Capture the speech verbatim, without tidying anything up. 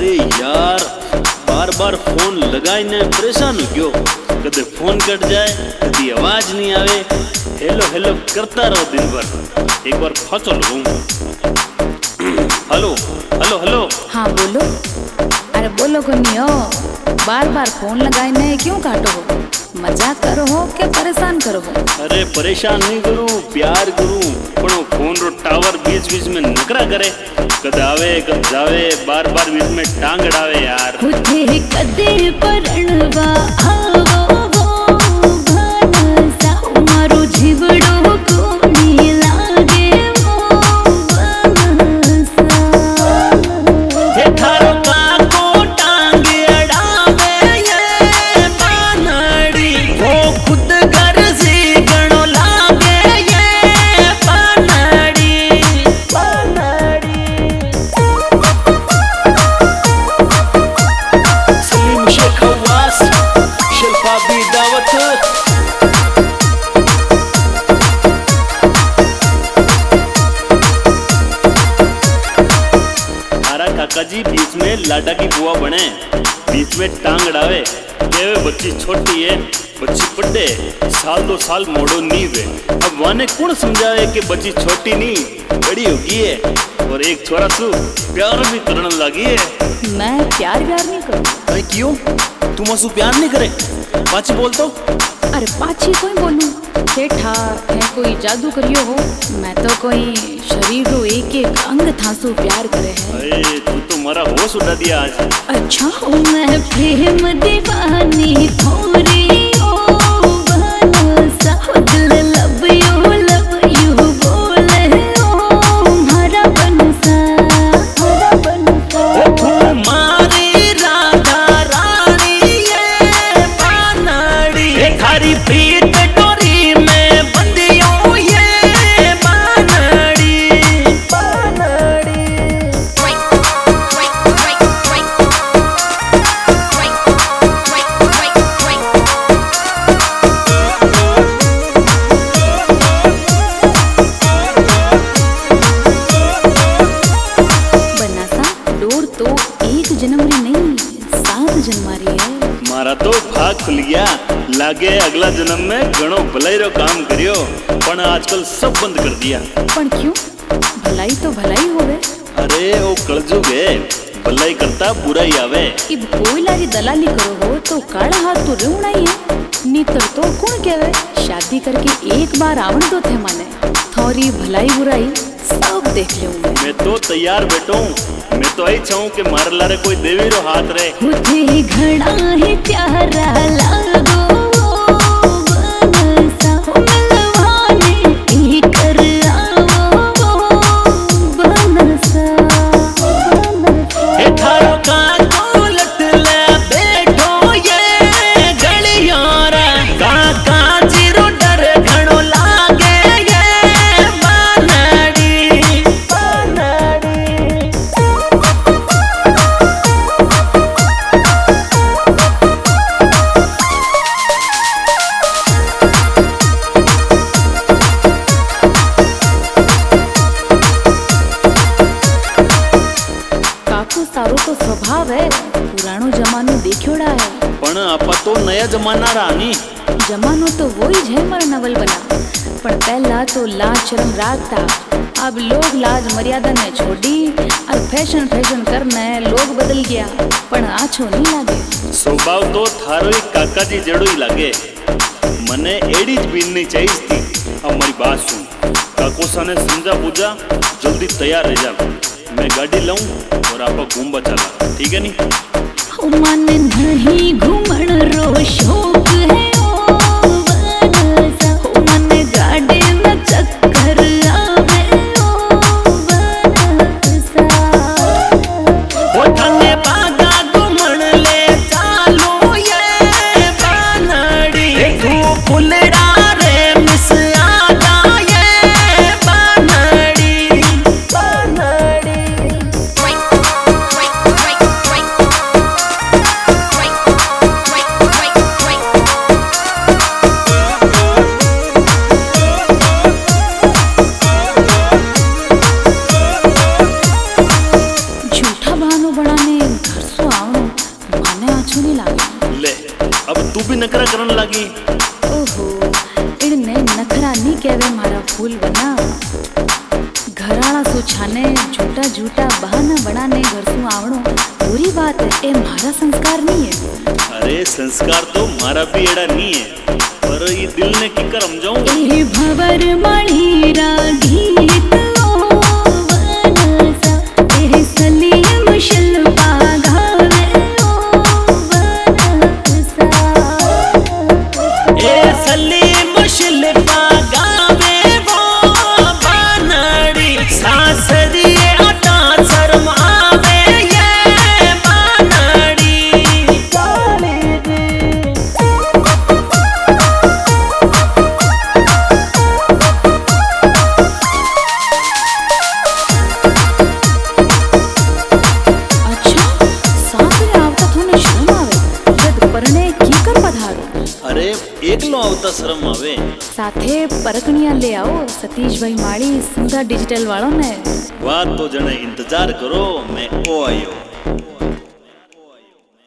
अरे यार बार बार फोन लगाईने परेशान हो गयो। कदे फोन कट जाए, कभी आवाज नहीं आवे। हेलो हेलो करता रहो दिन भर। एक बार फांचो लगाऊं। Hello hello hello. हाँ बोलो। अरे बोलो को नहीं हो, बार बार फोन लगाईने क्यों काटो हो? मजाक करो हो क्या परेशान करो हो? अरे परेशान नहीं करूं, प्यार करूं, पण फोन रो टावर बीच बीच में नखरा करे। कद आवे कद जावे, बार बार बीच में टांग अड़ावे यार। खुदे कदे परणवा आवो वो भानसा मारो जीवड़ो को नी लागे वो बनसा। हे थारो काको टांग अड़ावे ये बानड़ी, वो खुद घर से गणो लागे ये बानड़ी बानड़ी। सलीम शेख हवास, शिल्पा भी दावत। हमारा काका जी बीच में लाडा की बुआ बने, बीच में टांग अड़ावे। देवे बच्ची छोटी है, बच्ची पढ़े, साल दो साल मोड़ो नहीं वे। अब वाने कौन समझावे कि बच्ची छोटी नहीं बड़ी होगी है। और एक छोरा सु प्यार भी करने लगी है। मैं प्यार व्यार नहीं करूँ। अरे क्यों? तुम असु प्यार नहीं करे? पाची बोल तो। अरे पाची कोई बोलूं? सेठा है कोई जादू करियो हो? मैं तो कोई शरीर रो एक एक अंग थासु प्यार करे है। अरे तू तो मारा होश उड़ा दिया आज। अच्छा मैं प्रेम दीवानी थोरी ओ बनसा, दिल लब यू लब यू बोले ओ हमारा बनसा हमारा बनसा। तू मारी राधा रानी ये बानड़ी, ए थारी प्रीत डोरी में बंदियों ये बानड़ी बानड़ी। तो एक जनवरी नहीं सात जनवरी है। मारा तो भाग खुल गया, लागे अगला जन्म में घणो भलाई रो काम करियो, पण आजकल सब बंद कर दिया। पण क्यों? भलाई तो भलाई होवे। अरे वो कलजुग है, भलाई करता बुरा ही आवे। इब कोई लारी दलाली करो हो तो काला हाथ तो रेवना ही है। नीतर तो कौन कहवे शादी करके एक बार आवण तो थे माने, थोड़ी भलाई बुराई सब देख ले। मैं तो तैयार बैठो हूँ, मैं तो आई चाहूँ कि मार लारे कोई देवी रो हाथ रहे। मुझे घड़ा ही प्यारा लागो बनसा, मिलवाने ही कर आवो बनसा बनसा। हे थारो काको लट ले बैठो ये गलियारा, काका जीरो डर घणो लागे ये बानड़ी बानड़ी। सारो तो स्वभाव है, पुरानो जमानो देखियोड़ा है। पण आपा तो नया जमाना रानी। जमानो तो वही है मर नवल बना, पर पहला तो लाज शर्म राखता। अब लोग लाज मर्यादा ने छोड़ी और फैशन फैशन करने लोग बदल गया, पण आछो नहीं लागे। स्वभाव तो थारो ही काका जी जड़ो ही लागे। मने एडी ज बीन नहीं चाहिए थी। अब मेरी बात सुन, काको साने समझा पूजा, जल्दी तैयार रह जा। मैं गाड़ी लाऊं और आपा घूमबा चला, ठीक है नी? मन नहीं घूमण रो शौक है ओ बनसा, मन गाड़ी में चक्कर आवे ओ बनसा। ओ थाने बागा घूमण ले चालो ये बानड़ी, तू फुलड़ा रे मिस आजा ये बानड़ी बानड़ी। Wait, wait, wait, wait, wait, wait, wait, wait, wait, wait, wait, wait, wait, wait, wait, तू भी नखरा करन लागी। ओहो इनने नखरा नहीं कहवे मारा फूल बना। घराड़ा सु छाने झूठा झूठा बहाना बनाने घर सु आवणो बुरी बात है, ए मारा संस्कार नहीं है। अरे संस्कार तो मारा भी एड़ा नहीं है, पर ये दिल ने की करम जाऊं। ए भवर मणि रागीत ओ वनसा तेरे सलीम शिल्पा गावे ओ वनसा। ए सलीम शिल्पा गावे वो बनड़ी सासरी अटा शर्म आवे ये बनड़ी। अरे एकलो आवता शर्म आवे। साथे परकणिया ले आओ सतीश भाई माड़ी सुंदर डिजिटल वालों ने। बात तो जने इंतजार करो, मैं ओ आयो।